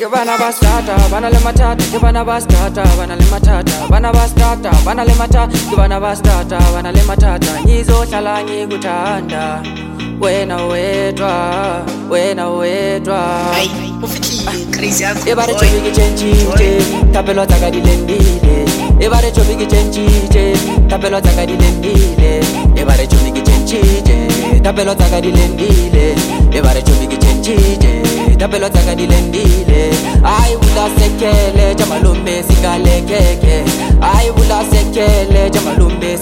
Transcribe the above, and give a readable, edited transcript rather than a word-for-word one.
ke bana bastata bana le matata ke bana bastata bana le matata bana bastata bana le matata ke bana bastata bana le matata ngizohlala ngikuthanda wena wedwa Hey, ufikile crazy yakho. ebare chobiki chenchije tapelo tsaka dilendile ebare chobiki chenchije tapelo tsaka dilendile ebare chobiki chenchije tapelo tsaka dilendile ebare chobiki chenchije tapelo tsaka dilendile ay bula sekele jamalumbe sikalekeke ay bula sekele jamalumbe